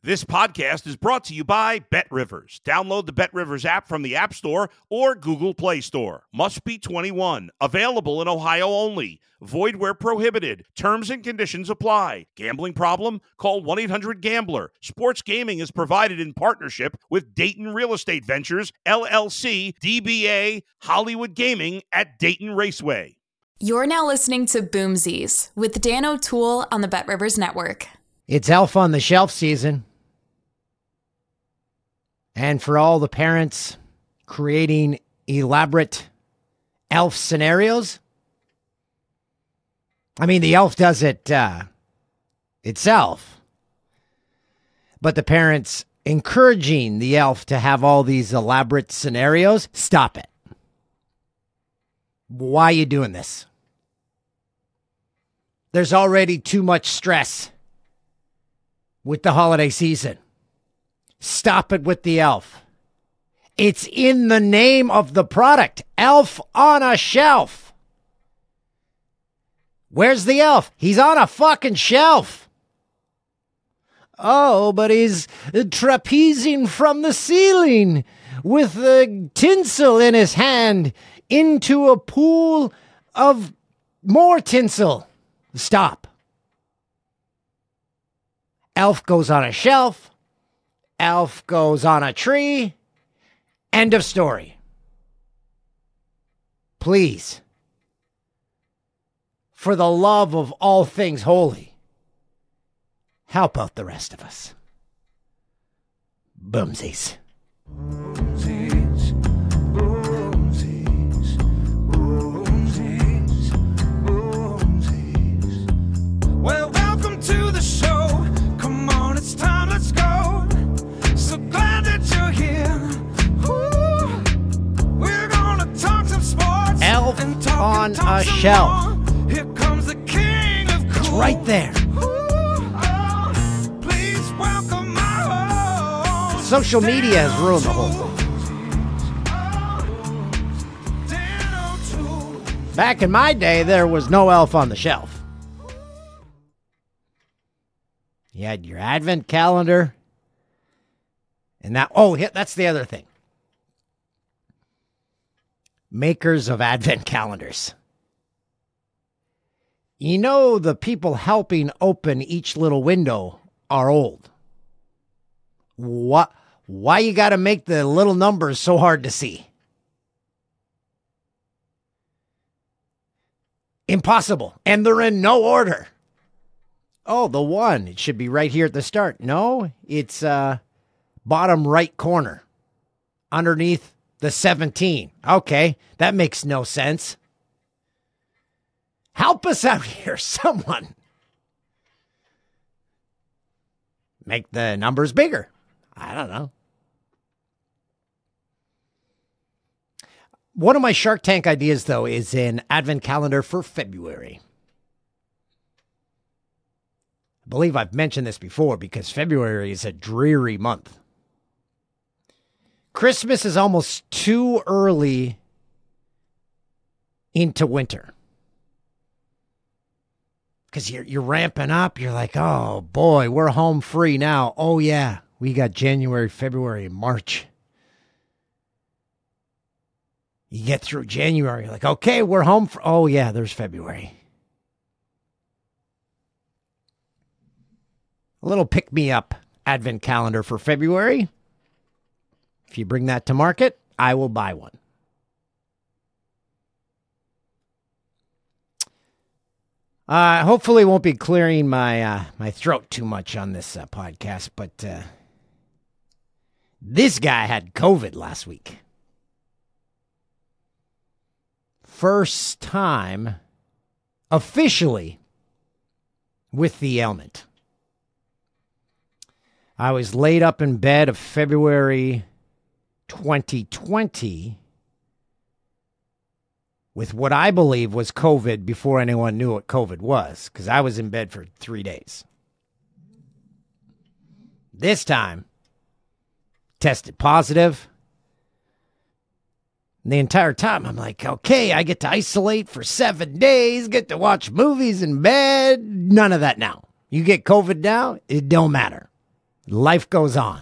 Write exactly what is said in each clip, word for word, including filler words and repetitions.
This podcast is brought to you by BetRivers. Download the BetRivers app from the App Store or Google Play Store. Must be twenty-one. Available in Ohio only. Void where prohibited. Terms and conditions apply. Gambling problem? Call one eight hundred gambler. Sports gaming is provided in partnership with Dayton Real Estate Ventures, L L C, D B A, Hollywood Gaming at Dayton Raceway. You're now listening to Boomsies with Dan O'Toole on the BetRivers Network. It's Elf on the Shelf season. And for all the parents creating elaborate elf scenarios, I mean, the elf does it uh, itself, but the parents encouraging the elf to have all these elaborate scenarios, stop it. Why are you doing this? There's already too much stress with the holiday season. Stop it with the elf. It's in the name of the product. Elf on a shelf. Where's the elf? He's on a fucking shelf. Oh, but he's trapezing from the ceiling with the tinsel in his hand into a pool of more tinsel. Stop. Elf goes on a shelf. Elf goes on a tree. End of story. Please, for the love of all things holy, help out the rest of us. Boomsies. Boomsies. Boomsies. Boomsies. Boomsies. Well, welcome to the show. Come on, it's time, let's go. So glad that you're here. Ooh, we're gonna talk some sports. Elf and talk on and talk a some shelf. more. Here comes the king of cool. It's right there. Ooh, oh, please welcome my host. Social media has ruined the whole thing. Back in my day, there was no elf on the shelf. You had your advent calendar. And that, oh, that's the other thing. Makers of advent calendars. You know, the people helping open each little window are old. What? Why you got to make the little numbers so hard to see? Impossible. And they're in no order. Oh, the one. It should be right here at the start. No, it's uh, bottom right corner. Underneath the seventeen. Okay, that makes no sense. Help us out here, someone. Make the numbers bigger. I don't know. One of my Shark Tank ideas, though, is an advent calendar for February. I believe I've mentioned this before because February is a dreary month. Christmas is almost too early into winter. Because you're, you're ramping up. You're like, oh, boy, we're home free now. Oh, yeah, we got January, February, and March. You get through January. You're like, okay, we're home. For, oh, yeah, there's February. A little pick-me-up advent calendar for February. If you bring that to market, I will buy one. Uh, hopefully won't be clearing my uh, my throat too much on this uh, podcast, but uh, this guy had COVID last week. First time officially with the ailment. I was laid up in bed of February twenty twenty with what I believe was COVID before anyone knew what COVID was, because I was in bed for three days. This time, tested positive. And the entire time, I'm like, okay, I get to isolate for seven days, get to watch movies in bed. None of that now. You get COVID now, it don't matter. Life goes on.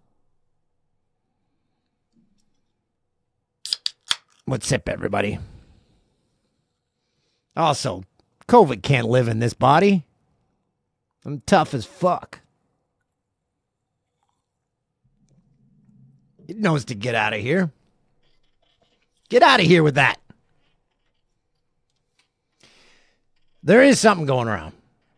What's up, everybody? Also, COVID can't live in this body. I'm tough as fuck. It knows to get out of here. Get out of here with that. There is something going around.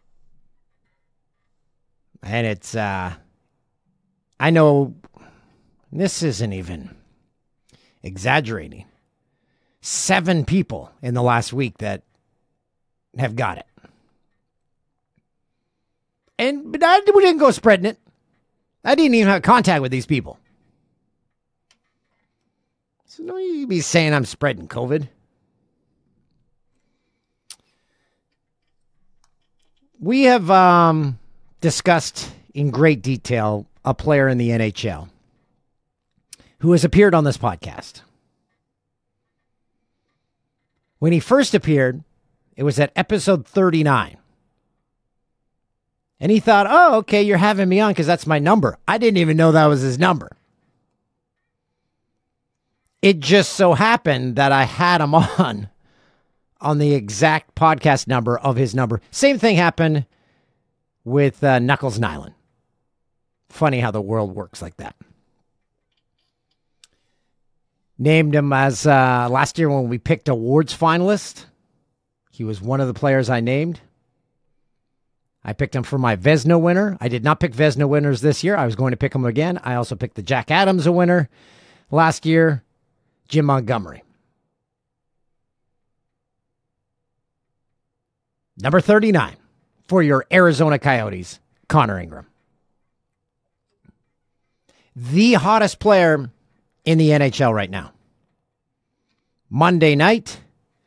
And it's, uh, I know this isn't even exaggerating. Seven people in the last week that have got it. And but I, we didn't go spreading it. I didn't even have contact with these people. So don't you be saying I'm spreading COVID. We have um, discussed in great detail a player in the N H L who has appeared on this podcast. When he first appeared, it was at episode thirty-nine. And he thought, oh, okay, you're having me on because that's my number. I didn't even know that was his number. It just so happened that I had him on on the exact podcast number of his number. Same thing happened with uh, Knuckles Nyland. Funny how the world works like that. Named him as uh, last year when we picked awards finalist. He was one of the players I named. I picked him for my Vezina winner. I did not pick Vezina winners this year. I was going to pick him again. I also picked the Jack Adams a winner last year. Jim Montgomery. Number thirty-nine for your Arizona Coyotes, Connor Ingram. The hottest player in the N H L right now. Monday night,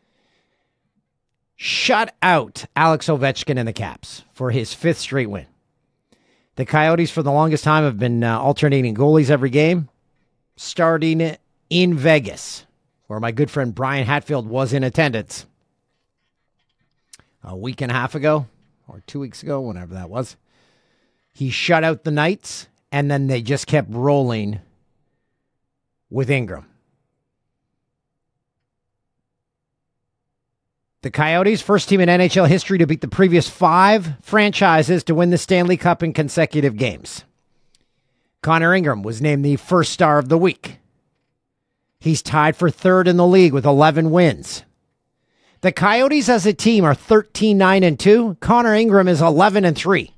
shut out Alex Ovechkin and the Caps for his fifth straight win. The Coyotes, for the longest time, have been uh, alternating goalies every game, starting in Vegas, where my good friend Brian Hatfield was in attendance a week and a half ago, or two weeks ago, whenever that was. He shut out the Knights, and then they just kept rolling with Ingram. The Coyotes, first team in N H L history to beat the previous five franchises to win the Stanley Cup in consecutive games. Connor Ingram was named the first star of the week. He's tied for third in the league with eleven wins. The Coyotes as a team are thirteen nine and two. Connor Ingram is eleven and three.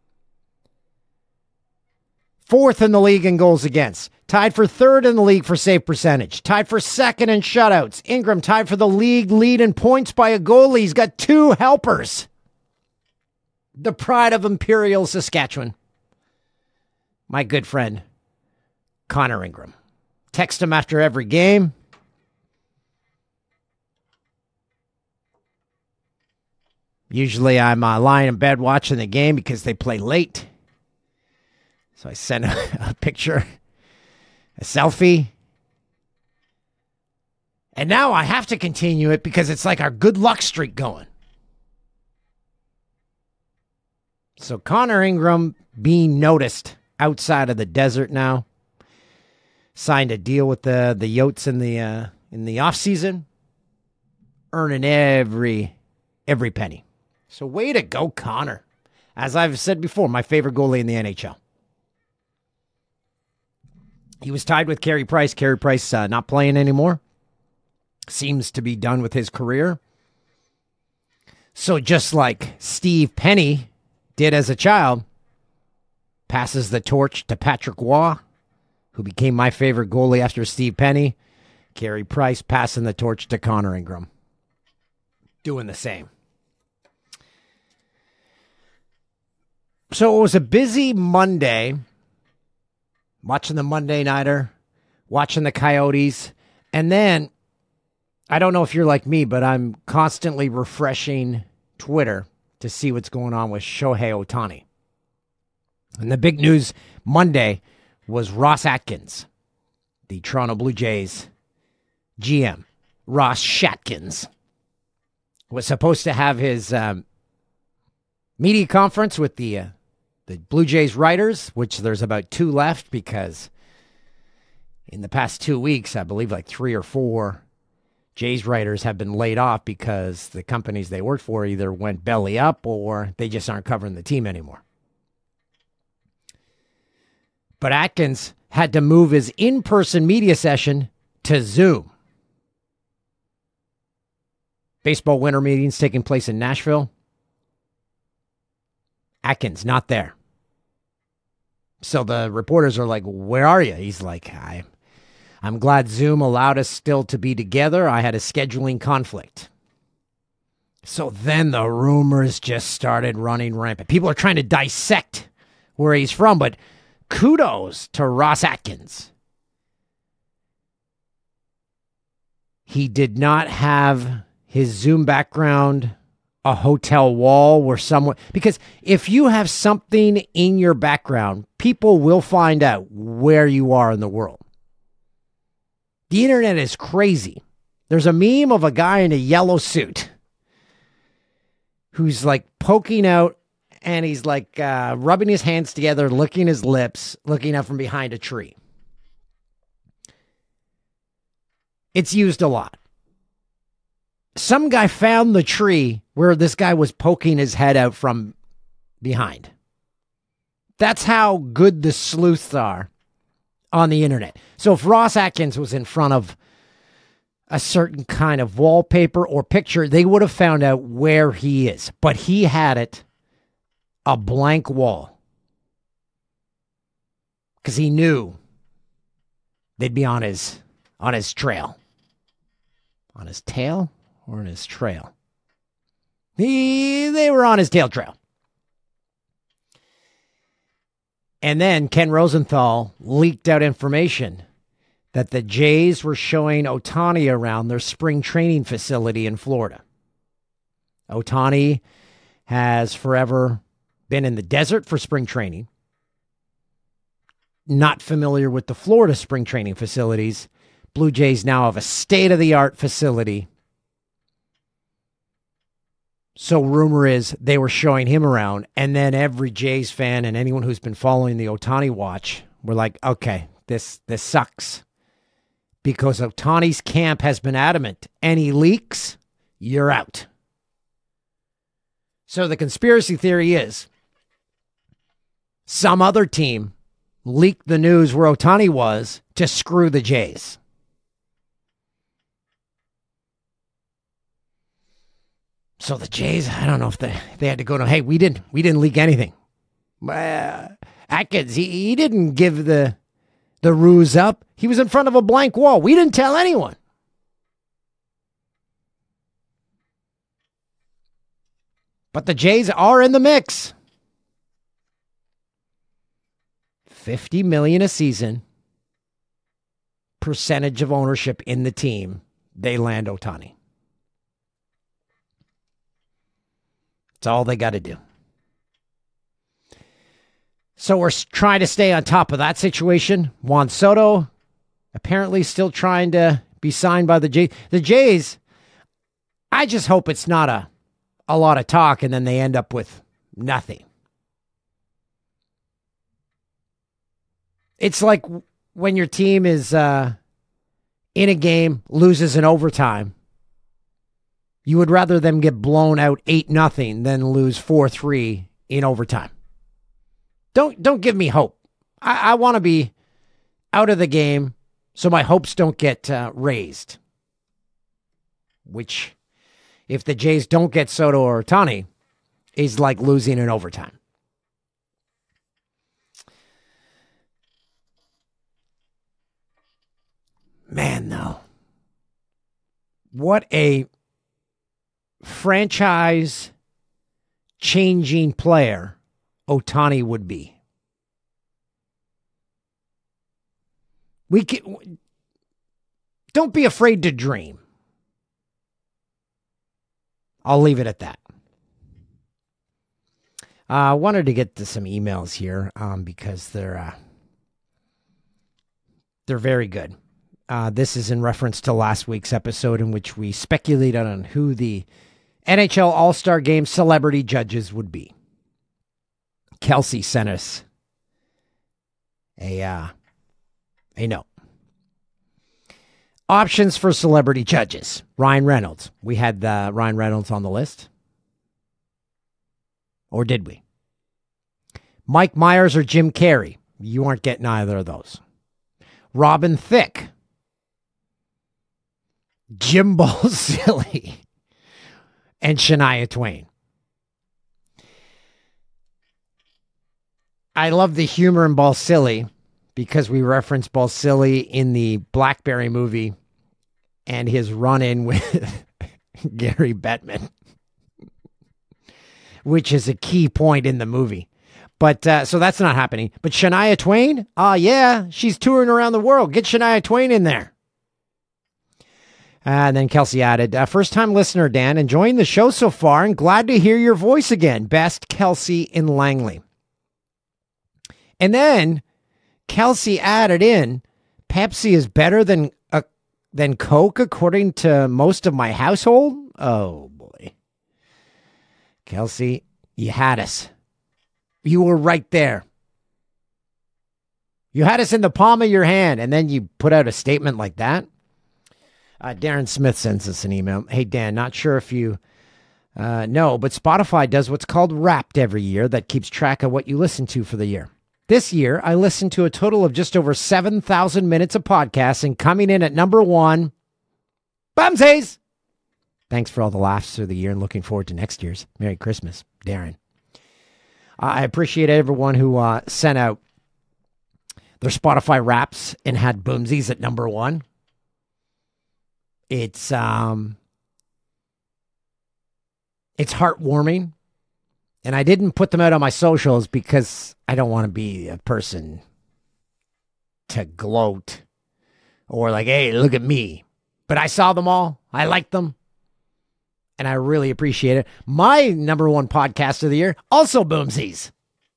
Fourth in the league in goals against. Tied for third in the league for save percentage. Tied for second in shutouts. Ingram tied for the league lead in points by a goalie. He's got two helpers. The pride of Imperial Saskatchewan. My good friend, Connor Ingram. Text him after every game. Usually I'm uh, lying in bed watching the game because they play late. So I send a, a picture, a selfie. And now I have to continue it because it's like our good luck streak going. So Connor Ingram being noticed outside of the desert now. Signed a deal with the, the Yotes in the uh, in the offseason. Earning every every penny. So way to go, Connor. As I've said before, my favorite goalie in the N H L. He was tied with Carey Price. Carey Price uh, not playing anymore. Seems to be done with his career. So just like Steve Penny did as a child, passes the torch to Patrick Waugh, who became my favorite goalie after Steve Penny. Carey Price passing the torch to Connor Ingram. Doing the same. So it was a busy Monday. Watching the Monday Nighter. Watching the Coyotes. And then, I don't know if you're like me, but I'm constantly refreshing Twitter to see what's going on with Shohei Ohtani. And the big news Monday was Ross Atkins, the Toronto Blue Jays G M. Ross Shatkins was supposed to have his um, media conference with the uh, The Blue Jays writers, which there's about two left because in the past two weeks, I believe like three or four Jays writers have been laid off because the companies they worked for either went belly up or they just aren't covering the team anymore. But Atkins had to move his in-person media session to Zoom. Baseball winter meetings taking place in Nashville. Atkins not there. So the reporters are like, where are you? He's like, I, I'm glad Zoom allowed us still to be together. I had a scheduling conflict. So then the rumors just started running rampant. People are trying to dissect where he's from, but kudos to Ross Atkins. He did not have his Zoom background a hotel wall where someone, because if you have something in your background, people will find out where you are in the world. The internet is crazy. There's a meme of a guy in a yellow suit who's like poking out and he's like uh, rubbing his hands together, licking his lips, looking out from behind a tree. It's used a lot. Some guy found the tree where this guy was poking his head out from behind. That's how good the sleuths are on the internet. So if Ross Atkins was in front of a certain kind of wallpaper or picture, they would have found out where he is. But he had it a blank wall because he knew they'd be on his on his trail. On his tail or on his trail? He, they were on his tail trail. And then Ken Rosenthal leaked out information that the Jays were showing Ohtani around their spring training facility in Florida. Ohtani has forever been in the desert for spring training. Not familiar with the Florida spring training facilities. Blue Jays now have a state-of-the-art facility. So rumor is they were showing him around, and then every Jays fan and anyone who's been following the Ohtani watch were like, okay, this this sucks. Because Ohtani's camp has been adamant. Any leaks, you're out. So the conspiracy theory is some other team leaked the news where Ohtani was to screw the Jays. So the Jays, I don't know if they, they had to go to, hey, we didn't we didn't leak anything. Uh, Atkins, he, he didn't give the the ruse up. He was in front of a blank wall. We didn't tell anyone. But the Jays are in the mix. fifty million dollars a season. Percentage of ownership in the team. They land Ohtani. That's all they got to do. So we're trying to stay on top of that situation. Juan Soto apparently still trying to be signed by the Jays. The Jays, I just hope it's not a, a lot of talk and then they end up with nothing. It's like when your team is uh, in a game, loses in overtime. You would rather them get blown out eight nothing than lose four three in overtime. Don't don't give me hope. I, I want to be out of the game so my hopes don't get uh, raised. Which, if the Jays don't get Soto or Ohtani, is like losing in overtime. Man, though. What a franchise-changing player Ohtani would be. We can, don't be afraid to dream. I'll leave it at that. I uh, wanted to get to some emails here um, because they're uh, they're very good. Uh, this is in reference to last week's episode in which we speculated on who the N H L All-Star Game celebrity judges would be. Kelsey sent us a, uh, a note. Options for celebrity judges. Ryan Reynolds. We had uh, Ryan Reynolds on the list. Or did we? Mike Myers or Jim Carrey. You aren't getting either of those. Robin Thicke. Jim Balsillie. And Shania Twain. I love the humor in Balsillie because we referenced Balsillie in the Blackberry movie and his run-in with Gary Bettman, which is a key point in the movie. But uh, so that's not happening. But Shania Twain? Oh, yeah, she's touring around the world. Get Shania Twain in there. And then Kelsey added, uh, first-time listener, Dan, enjoying the show so far and glad to hear your voice again. Best, Kelsey in Langley. And then Kelsey added in, Pepsi is better than uh, than Coke according to most of my household. Oh, boy. Kelsey, you had us. You were right there. You had us in the palm of your hand, and then you put out a statement like that. Uh, Darren Smith sends us an email. Hey, Dan, not sure if you uh, know, but Spotify does what's called Wrapped every year that keeps track of what you listen to for the year. This year, I listened to a total of just over seven thousand minutes of podcasts, and coming in at number one, Bumsies! Thanks for all the laughs through the year and looking forward to next year's. Merry Christmas, Darren. I appreciate everyone who uh, sent out their Spotify Wraps and had Boomsies at number one. It's um, it's heartwarming. And I didn't put them out on my socials because I don't want to be a person to gloat or like, hey, look at me. But I saw them all. I liked them. And I really appreciate it. My number one podcast of the year, also Boomsies.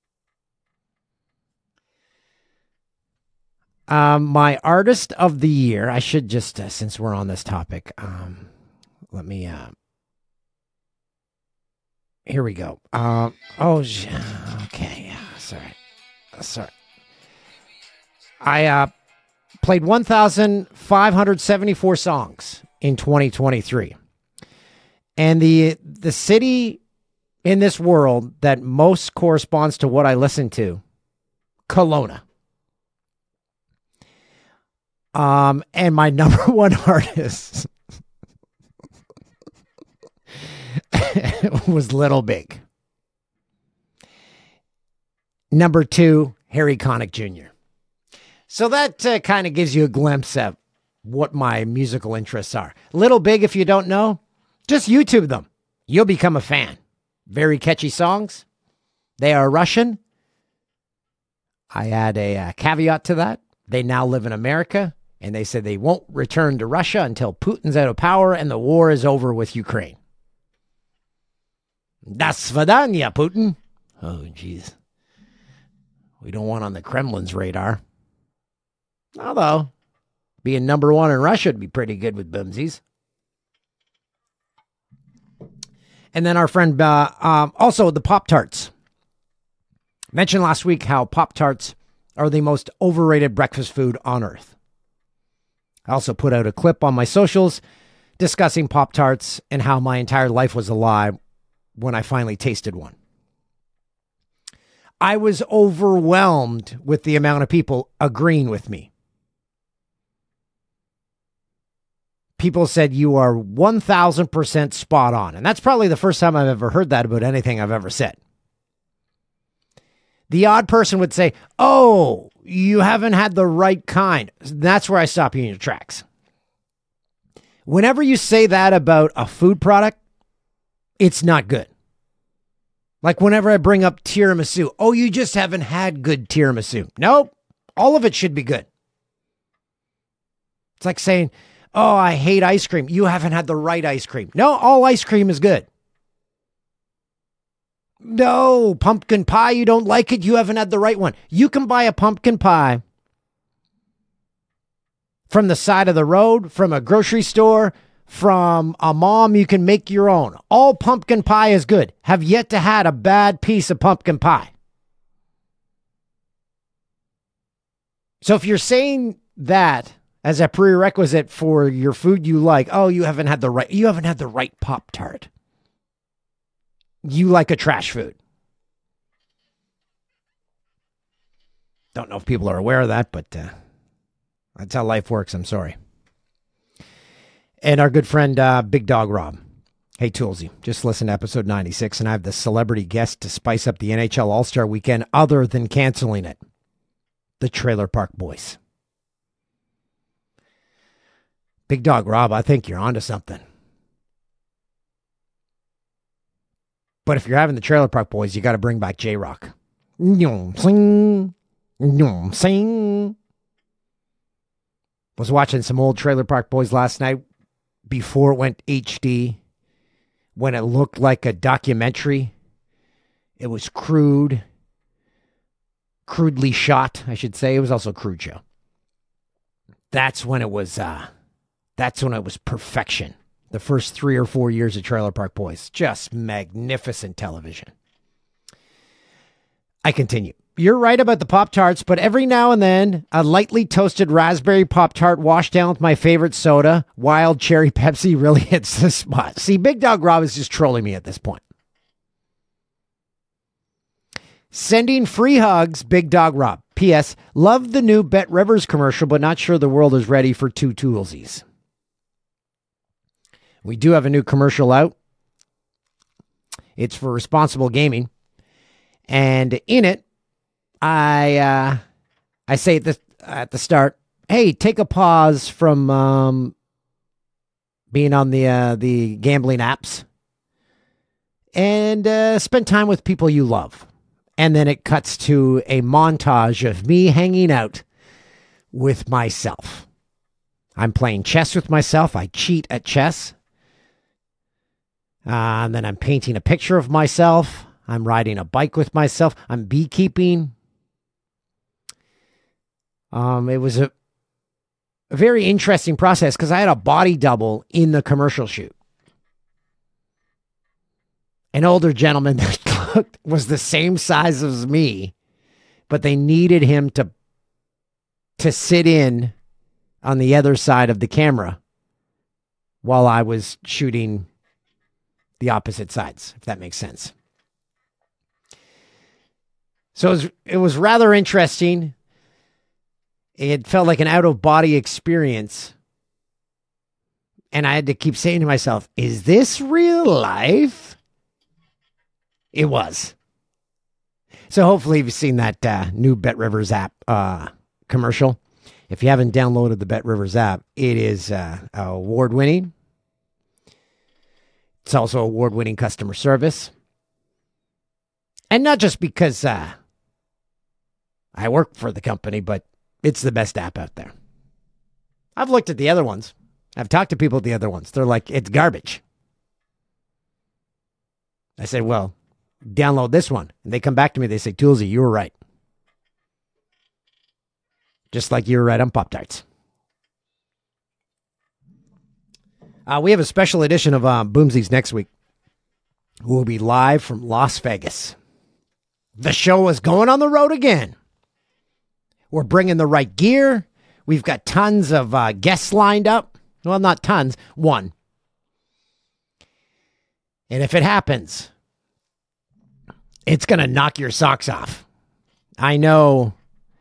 Um, my artist of the year, I should just, uh, since we're on this topic, um, let me... Uh, Here we go. Um, oh, okay. Yeah, sorry. Sorry. I uh, played one thousand five hundred seventy-four songs in twenty twenty-three. And the the city in this world that most corresponds to what I listen to, Kelowna. Um, and my number one artist was Little Big. Number two, Harry Connick Junior So that uh, kind of gives you a glimpse of what my musical interests are. Little Big, if you don't know, just YouTube them. You'll become a fan. Very catchy songs. They are Russian. I add a uh, caveat to that. They now live in America, and they said they won't return to Russia until Putin's out of power and the war is over with Ukraine. Das Svidanya, Putin. Oh, jeez. We don't want on the Kremlin's radar. Although, being number one in Russia would be pretty good with Boomsies. And then our friend, uh, um, also the Pop-Tarts. Mentioned last week how Pop-Tarts are the most overrated breakfast food on earth. I also put out a clip on my socials discussing Pop-Tarts and how my entire life was a lie when I finally tasted one. I was overwhelmed with the amount of people agreeing with me. People said you are one thousand percent spot on. And that's probably the first time I've ever heard that about anything I've ever said. The odd person would say, oh, you haven't had the right kind. That's where I stop you in your tracks. Whenever you say that about a food product, it's not good. Like whenever I bring up tiramisu, oh, you just haven't had good tiramisu. Nope. All of it should be good. It's like saying, oh, I hate ice cream. You haven't had the right ice cream. No, all ice cream is good. No, pumpkin pie, you don't like it. You haven't had the right one. You can buy a pumpkin pie from the side of the road, from a grocery store, from a mom. You can make your own. All pumpkin pie is good. Have yet to had a bad piece of pumpkin pie. So if you're saying that as a prerequisite for your food you like, oh, you haven't had the right, you haven't had the right Pop-Tart. You like a trash food. Don't know if people are aware of that, but uh, that's how life works. I'm sorry. And our good friend, uh, Big Dog Rob. Hey, Toolsy, just listen to episode ninety-six, and I have the celebrity guest to spice up the N H L All-Star Weekend other than canceling it. The Trailer Park Boys. Big Dog Rob, I think you're onto something. But if you're having the Trailer Park Boys, you got to bring back J-Rock. Sing. Sing. Was watching some old Trailer Park Boys last night before it went H D, when it looked like a documentary. It was crude, crudely shot, I should say. It was also a crude show. That's when it was, uh, that's when it was perfection. The first three or four years of Trailer Park Boys, just magnificent television. I continue. You're right about the Pop-Tarts, but every now and then, a lightly toasted raspberry Pop-Tart washed down with my favorite soda, Wild Cherry Pepsi, really hits the spot. See, Big Dog Rob is just trolling me at this point. Sending free hugs, Big Dog Rob. P S. Love the new Bet Rivers commercial, but not sure the world is ready for two Toolsies. We do have a new commercial out. It's for responsible gaming. And in it, I uh, I say at the, at the start, hey, take a pause from um, being on the uh, the gambling apps and uh, spend time with people you love. And then it cuts to a montage of me hanging out with myself. I'm playing chess with myself. I cheat at chess. Uh, and then I'm painting a picture of myself. I'm riding a bike with myself. I'm beekeeping. Um, it was a, a very interesting process because I had a body double in the commercial shoot. An older gentleman that looked, was the same size as me, but they needed him to, to sit in on the other side of the camera while I was shooting the opposite sides, if that makes sense. So it was, it was rather interesting. It felt like an out-of-body experience. And I had to keep saying to myself, is this real life? It was. So hopefully you've seen that uh, new Bet Rivers app uh, commercial. If you haven't downloaded the Bet Rivers app, it is uh, award-winning. It's also award-winning customer service. And not just because uh, I work for the company, but it's the best app out there. I've looked at the other ones. I've talked to people at the other ones. They're like, it's garbage. I said, well, download this one. And they come back to me. They say, Toolsy, you were right. Just like you were right on Pop-Tarts. Uh, we have a special edition of uh, Boomsies next week. We'll be live from Las Vegas. The show is going on the road again. We're bringing the right gear. We've got tons of uh, guests lined up. Well, not tons. One. And if it happens, it's going to knock your socks off. I know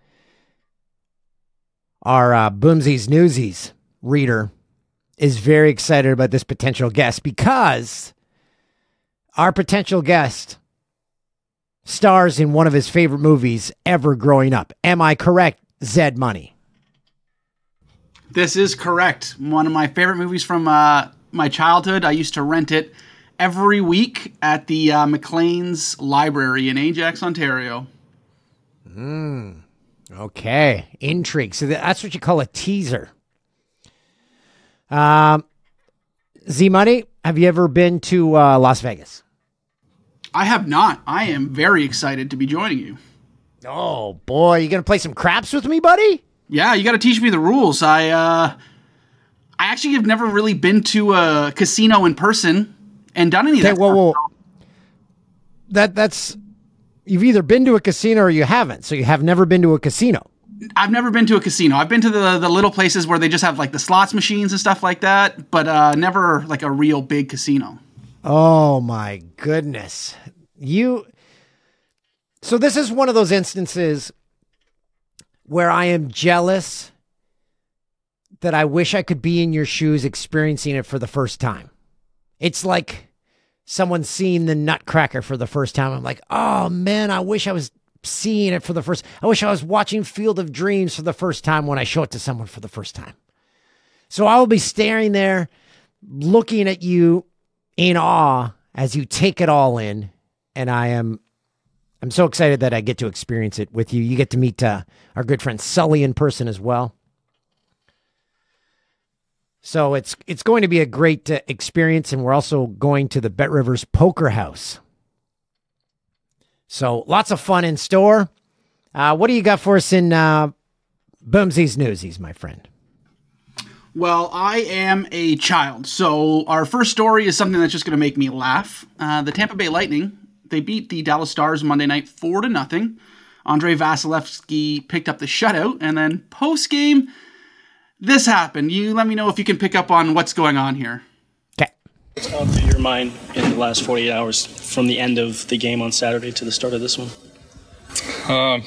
our uh, Boomsies Newsies reader is very excited about this potential guest because our potential guest stars in one of his favorite movies ever growing up. Am I correct, Zed Money? This is correct. One of my favorite movies from uh, my childhood. I used to rent it every week at the uh, McLean's Library in Ajax, Ontario. Mm, okay. Intrigue. So that's what you call a teaser. Um, Z-Money, have you ever been to uh, Las Vegas? I have not. I am very excited to be joining you. Oh, boy. You going to play some craps with me, buddy? Yeah, you got to teach me the rules. I uh, I actually have never really been to a casino in person and done any of okay, that. Whoa, whoa. That, that's... You've either been to a casino or you haven't. So you have never been to a casino. I've never been to a casino. I've been to the the little places where they just have like the slots machines and stuff like that, but uh, never like a real big casino. Oh my goodness. You So this is one of those instances where I am jealous that I wish I could be in your shoes experiencing it for the first time. It's like someone seeing the Nutcracker for the first time. I'm like, oh man, I wish I was seeing it for the first. I wish I was watching Field of Dreams for the first time when I show it to someone for the first time. So I will be staring there, looking at you in awe as you take it all in. And I am, I'm so excited that I get to experience it with you. You get to meet uh, our good friend Sully in person as well. So it's it's going to be a great uh, experience, and we're also going to the Bet Rivers Poker House. So lots of fun in store. Uh, what do you got for us in uh, Boomsies Newsies, my friend? Well, I am a child, so our first story is something that's just going to make me laugh. Uh, the Tampa Bay Lightning, they beat the Dallas Stars Monday night four to nothing. Andrei Vasilevsky picked up the shutout, and then post game, this happened. You let me know if you can pick up on what's going on here. Okay. What's gone through your mind in the last forty-eight hours from the end of the game on Saturday to the start of this one? Um,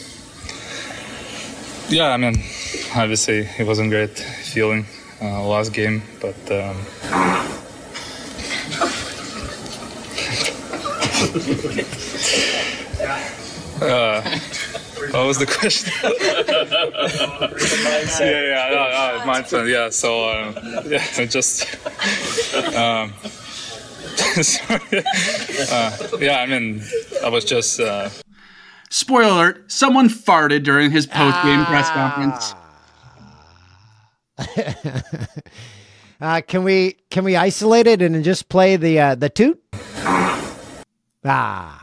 yeah, I mean, obviously it wasn't great feeling uh, last game, but um, uh, what was the question? yeah, yeah, yeah, yeah, mindset. Yeah, so uh, yeah, it just um, sorry. Uh, yeah, I mean, I was just. Uh, Spoiler alert, someone farted during his post-game ah. press conference. uh, can we can we isolate it and just play the uh, the toot? Ah.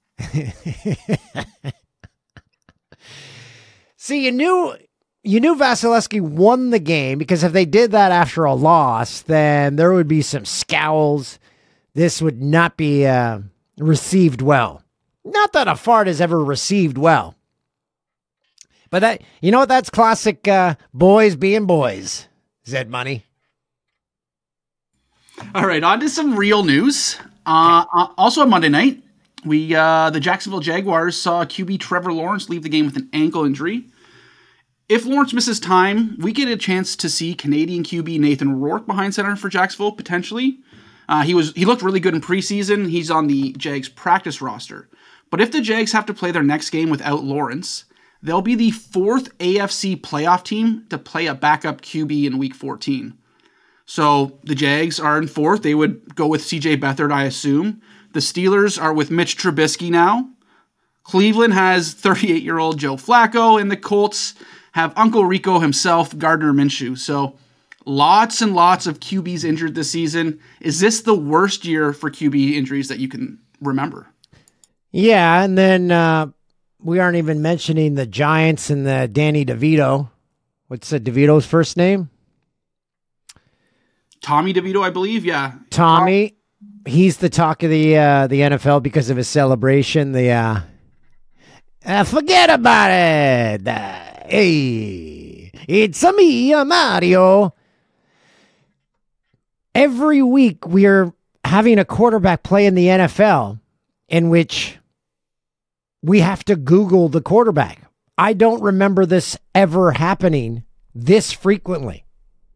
See, you knew you knew Vasilevsky won the game, because if they did that after a loss, then there would be some scowls. This would not be uh, received well. Not that a fart is ever received well. But that, you know what? That's classic uh, boys being boys, Zed Money. All right, on to some real news. Uh, uh, also on Monday night, we uh, the Jacksonville Jaguars saw Q B Trevor Lawrence leave the game with an ankle injury. If Lawrence misses time, we get a chance to see Canadian Q B Nathan Rourke behind center for Jacksonville, potentially. Uh, he was he looked really good in preseason. He's on the Jags practice roster. But if the Jags have to play their next game without Lawrence, they'll be the fourth A F C playoff team to play a backup Q B in Week fourteen. So the Jags are in fourth. They would go with C J Beathard, I assume. The Steelers are with Mitch Trubisky now. Cleveland has thirty-eight-year-old Joe Flacco, and the Colts have Uncle Rico himself, Gardner Minshew. So lots and lots of Q Bs injured this season. Is this the worst year for Q B injuries that you can remember? Yeah, and then uh, we aren't even mentioning the Giants and the Danny DeVito. What's the DeVito's first name? Tommy DeVito, I believe. Yeah, Tommy. He's the talk of the uh, the N F L because of his celebration. The uh, uh, forget about it. Uh, hey, it's a me, uh, Mario. Every week we're having a quarterback play in the N F L in which we have to Google the quarterback. I don't remember this ever happening this frequently.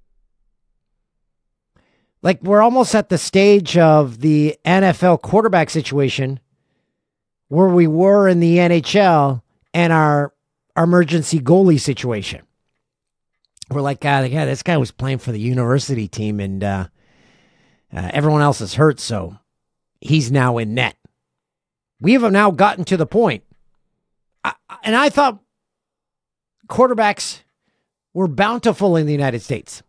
Like, we're almost at the stage of the N F L quarterback situation where we were in the N H L and our, our emergency goalie situation. We're like, God, yeah, this guy was playing for the university team, and uh, uh, everyone else is hurt, so he's now in net. We have now gotten to the point, I, and I thought quarterbacks were bountiful in the United States.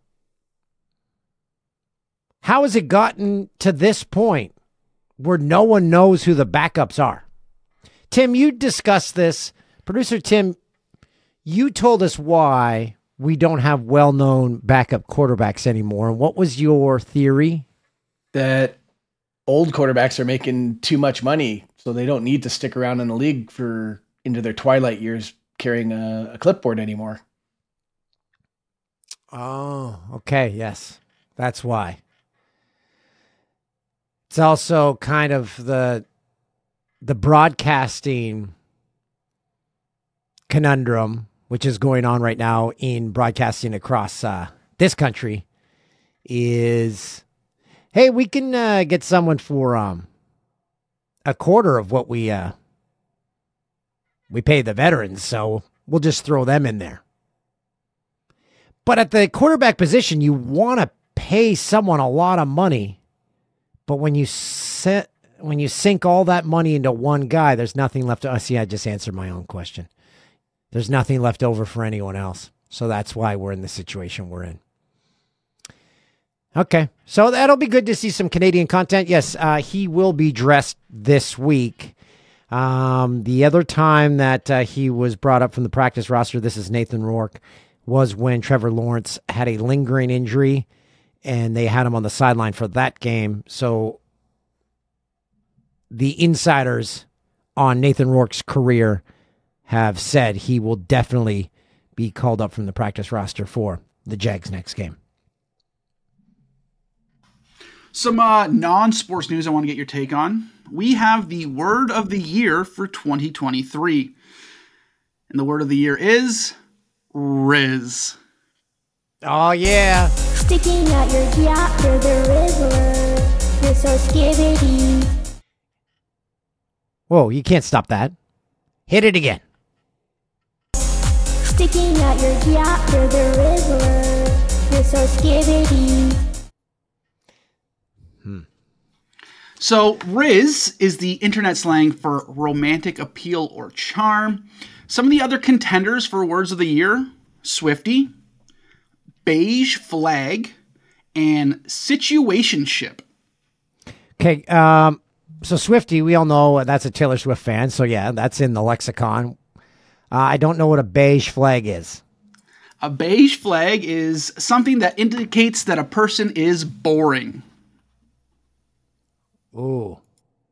How has it gotten to this point where no one knows who the backups are? Tim, you discussed this. Producer Tim, you told us why we don't have well-known backup quarterbacks anymore. What was your theory? That old quarterbacks are making too much money, so they don't need to stick around in the league for into their twilight years carrying a, a clipboard anymore. Oh, okay. Yes. That's why. It's also kind of the the broadcasting conundrum, which is going on right now in broadcasting across uh, this country, is, hey, we can uh, get someone for um, a quarter of what we uh, we pay the veterans, so we'll just throw them in there. But at the quarterback position, you want to pay someone a lot of money, but when you set when you sink all that money into one guy, there's nothing left. To, oh, see, I just answered my own question. There's nothing left over for anyone else. So that's why we're in the situation we're in. Okay. So that'll be good to see some Canadian content. Yes, uh, he will be dressed this week. Um, the other time that uh, he was brought up from the practice roster, this is Nathan Rourke, was when Trevor Lawrence had a lingering injury and they had him on the sideline for that game. So the insiders on Nathan Rourke's career have said he will definitely be called up from the practice roster for the Jags next game. Some uh, non-sports news I want to get your take on. We have the word of the year for twenty twenty-three. And the word of the year is Riz. Oh, yeah. Sticking out your gap, you're the Rizzler. You're so skibbity. Whoa, you can't stop that. Hit it again. Sticking out your gap, you're the Rizzler. You're so skibbity. Hmm. So, Riz is the internet slang for romantic appeal or charm. Some of the other contenders for words of the year: Swiftie, beige flag, and situationship. Okay, um, so Swiftie, we all know that's a Taylor Swift fan, so yeah, that's in the lexicon. Uh, I don't know what a beige flag is. A beige flag is something that indicates that a person is boring. Ooh.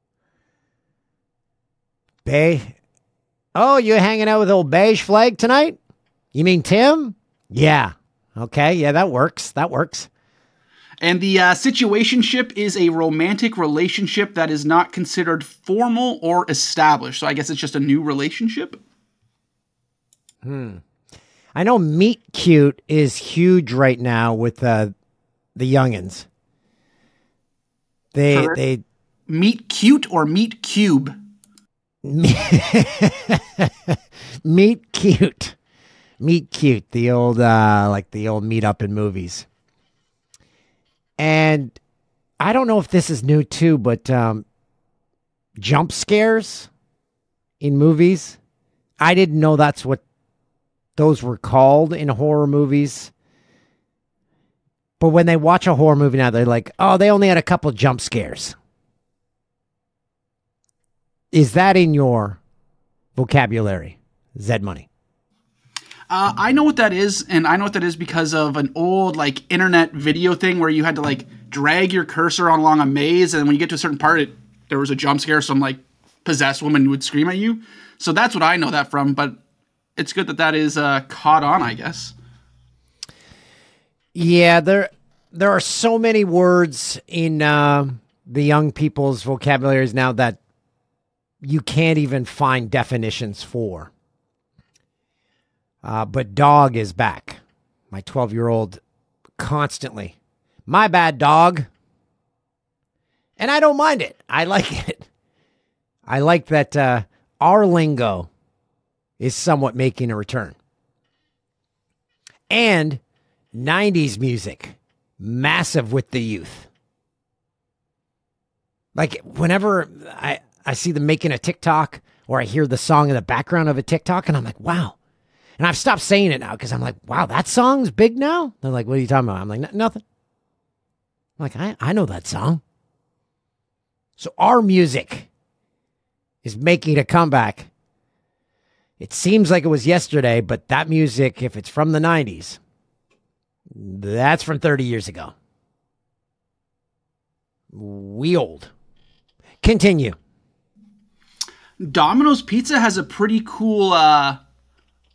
Beige. Oh, you hanging out with old beige flag tonight? You mean Tim? Yeah. Okay, yeah, that works. That works. And the uh, situationship is a romantic relationship that is not considered formal or established. So I guess it's just a new relationship. Hmm. I know Meet Cute is huge right now with uh, the youngins. They Correct. they Meet Cute or Meet Cube? Meet Cute. Meet Cute, the old uh, like the old meet up in movies. And I don't know if this is new too, but um, jump scares in movies. I didn't know that's what those were called in horror movies. But when they watch a horror movie now, they're like, oh, they only had a couple jump scares. Is that in your vocabulary, Zed Money? Uh, I know what that is, and I know what that is because of an old like internet video thing where you had to like drag your cursor on along a maze, and when you get to a certain part, it there was a jump scare. Some like possessed woman would scream at you. So that's what I know that from. But it's good that that is uh, caught on, I guess. Yeah, there there are so many words in uh, the young people's vocabularies now that you can't even find definitions for. Uh, but dog is back. My twelve-year-old constantly, my bad dog. And I don't mind it. I like it. I like that uh, our lingo is somewhat making a return. And nineties music, massive with the youth. Like whenever I, I see them making a TikTok or I hear the song in the background of a TikTok and I'm like, wow. And I've stopped saying it now because I'm like, wow, that song's big now? They're like, what are you talking about? I'm like, nothing. I'm like, I, I know that song. So our music is making a comeback. It seems like it was yesterday, but that music, if it's from the nineties, that's from thirty years ago. We old. Continue. Domino's Pizza has a pretty cool uh,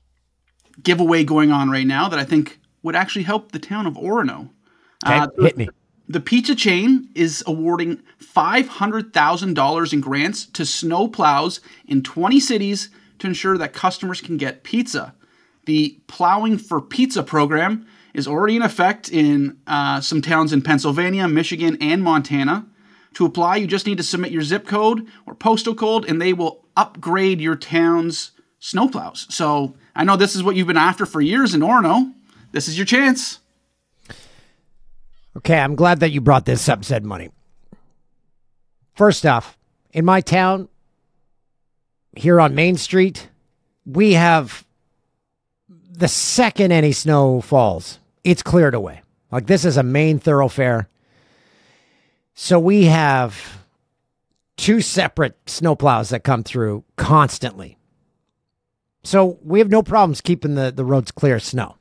giveaway going on right now that I think would actually help the town of Orono. Okay, Uh, hit me. The pizza chain is awarding five hundred thousand dollars in grants to snow plows in twenty cities to ensure that customers can get pizza. The Plowing for Pizza program is already in effect in uh, some towns in Pennsylvania, Michigan, and Montana. To apply, you just need to submit your zip code or postal code, and they will upgrade your town's snowplows. So I know this is what you've been after for years in Orono. This is your chance. Okay, I'm glad that you brought this up, said money. First off, in my town, here on Main Street, we have the second any snow falls, it's cleared away. Like, this is a main thoroughfare. So we have two separate snowplows that come through constantly. So we have no problems keeping the, the roads clear of snow.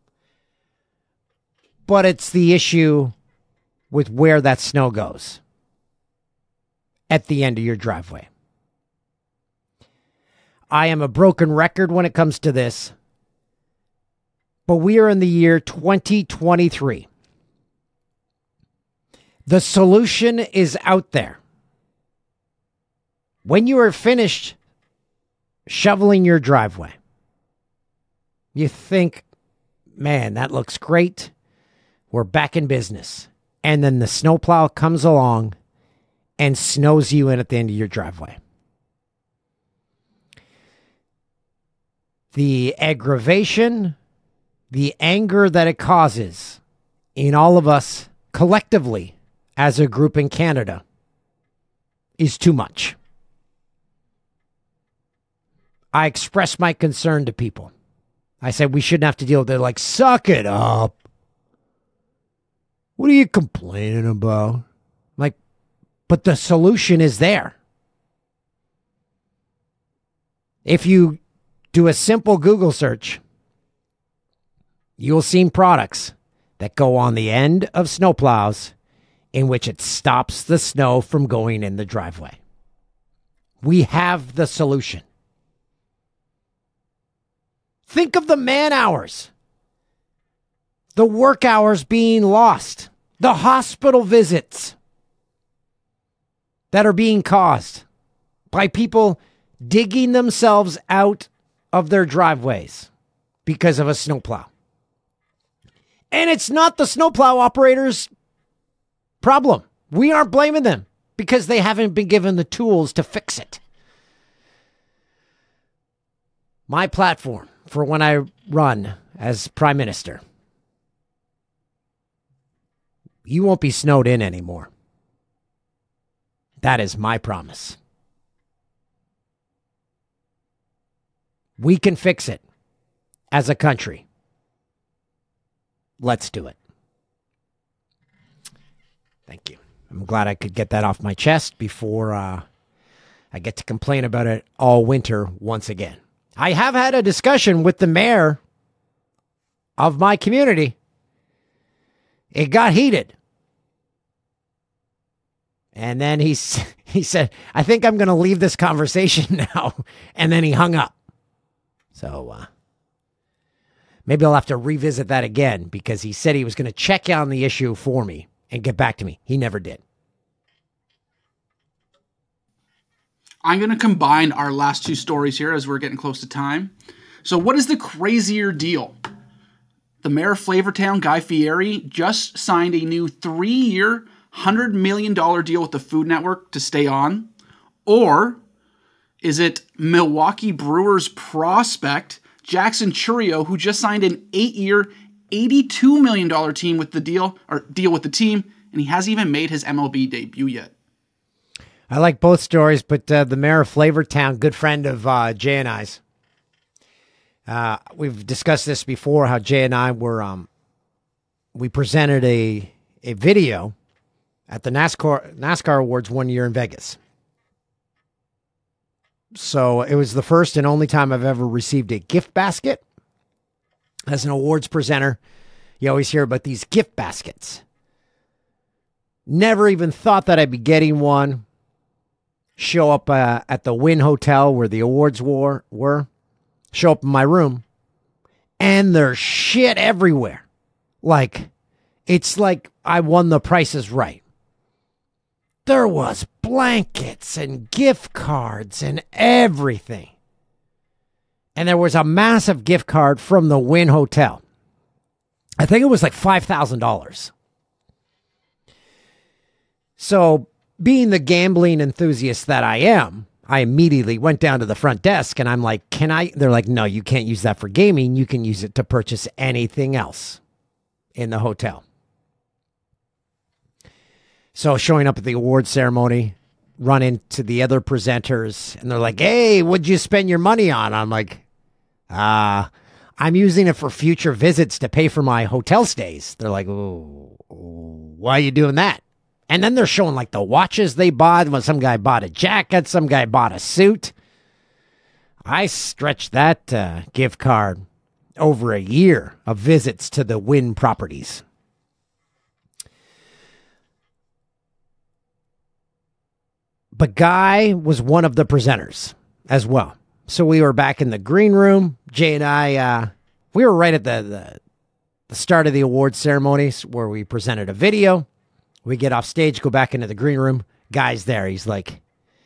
But it's the issue with where that snow goes at the end of your driveway. I am a broken record when it comes to this, but we are in the year twenty twenty-three. The solution is out there. When you are finished shoveling your driveway, you think, man, that looks great. We're back in business. And then the snowplow comes along and snows you in at the end of your driveway. The aggravation, the anger that it causes in all of us collectively as a group in Canada is too much. I express my concern to people. I said we shouldn't have to deal with it. They're like, suck it up. What are you complaining about? I'm like, but the solution is there. If you do a simple Google search, you'll see products that go on the end of snowplows in which it stops the snow from going in the driveway. We have the solution. Think of the man hours, the work hours being lost, the hospital visits that are being caused by people digging themselves out of their driveways because of a snowplow. And it's not the snowplow operators' problem. We aren't blaming them because they haven't been given the tools to fix it. My platform for when I run as Prime Minister: you won't be snowed in anymore. That is my promise. We can fix it as a country. Let's do it. Thank you. I'm glad I could get that off my chest before uh, I get to complain about it all winter once again. I have had a discussion with the mayor of my community. It got heated. And then he, he said, I think I'm going to leave this conversation now. And then he hung up. So uh, maybe I'll have to revisit that again, because he said he was going to check on the issue for me and get back to me. He never did. I'm going to combine our last two stories here as we're getting close to time. So what is the crazier deal? The mayor of Flavortown, Guy Fieri, just signed a new three-year, one hundred million dollars deal with the Food Network to stay on? Or is it Milwaukee Brewers prospect Jackson Chourio, who just signed an eight-year, eighty-two million dollars team with the deal or deal with the team, and he hasn't even made his M L B debut yet? I like both stories, but uh, the mayor of Flavortown, good friend of uh, Jay and I's. Uh, we've discussed this before, how Jay and I were, um, we presented a a video at the NASCAR NASCAR Awards one year in Vegas. So it was the first and only time I've ever received a gift basket. As an awards presenter, you always hear about these gift baskets. Never even thought that I'd be getting one. Show up uh, at the Wynn Hotel where the awards war, were. Show up in my room. And there's shit everywhere. Like, it's like I won the Price is Right. There was blankets and gift cards and everything. And there was a massive gift card from the Wynn Hotel. I think it was like five thousand dollars. So, being the gambling enthusiast that I am, I immediately went down to the front desk and I'm like, can I? They're like, no, you can't use that for gaming. You can use it to purchase anything else in the hotel. So showing up at the award ceremony, run into the other presenters, and they're like, hey, what'd you spend your money on? I'm like, uh, I'm using it for future visits to pay for my hotel stays. They're like, oh, why are you doing that? And then they're showing like the watches they bought. When some guy bought a jacket, some guy bought a suit. I stretched that uh, gift card over a year of visits to the Wynn properties. But Guy was one of the presenters as well. So we were back in the green room. Jay and I, uh, we were right at the, the, the start of the award ceremonies where we presented a video. We get off stage, go back into the green room. Guy's there. He's like,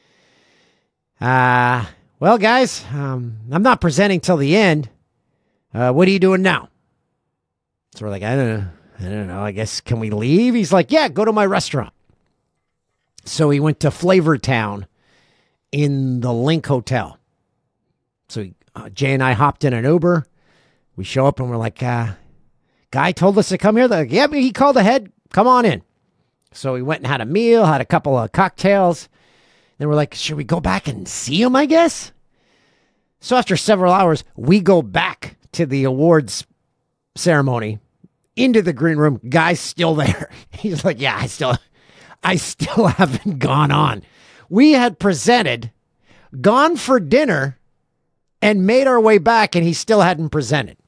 uh, well, guys, um, I'm not presenting till the end. Uh, what are you doing now? So we're like, I don't know. I don't know. I guess, can we leave? He's like, yeah, go to my restaurant. So he went to Flavor Town in the Link Hotel. So uh, Jay and I hopped in an Uber. We show up and we're like, uh, Guy told us to come here. They're like, yeah, but he called ahead. Come on in. So we went and had a meal, had a couple of cocktails. Then we're like, should we go back and see him, I guess? So after several hours, we go back to the awards ceremony into the green room. Guy's still there. He's like, yeah, I still... I still haven't gone on. We had presented, gone for dinner, and made our way back, and he still hadn't presented.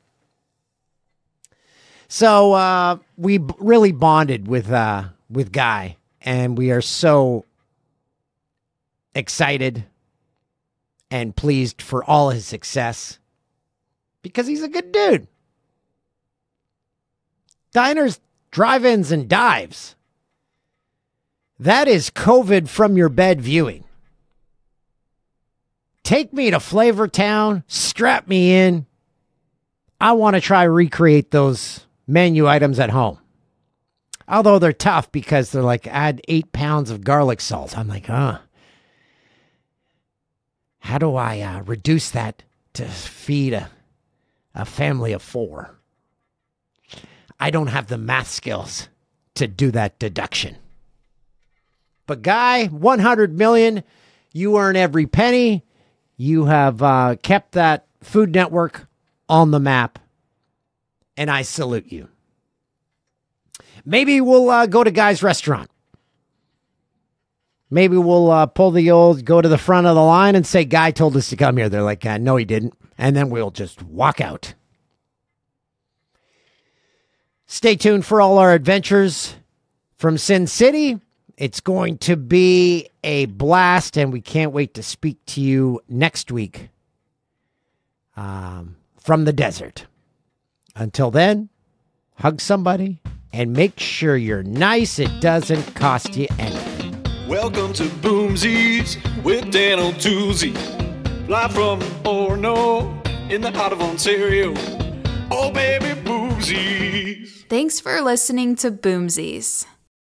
So uh, we b- really bonded with uh, with Guy, and we are so excited and pleased for all his success because he's a good dude. Diners, drive-ins, and dives. That is COVID from your bed viewing. Take me to Flavor Town, strap me in. I want to try recreate those menu items at home. Although they're tough because they're like, add eight pounds of garlic salt. I'm like, huh. How do I uh, reduce that to feed a, a family of four? I don't have the math skills to do that deduction. But Guy, one hundred million, you earn every penny. You have uh, kept that Food Network on the map, and I salute you. Maybe we'll uh, go to Guy's restaurant. Maybe we'll uh, pull the old, go to the front of the line and say, Guy told us to come here. They're like, uh, no, he didn't. And then we'll just walk out. Stay tuned for all our adventures from Sin City. It's going to be a blast, and we can't wait to speak to you next week um, from the desert. Until then, hug somebody and make sure you're nice. It doesn't cost you anything. Welcome to Boomsies with Dan O'Toole. Live from Orono in the heart of Ontario. Oh, baby, Boomsies. Thanks for listening to Boomsies.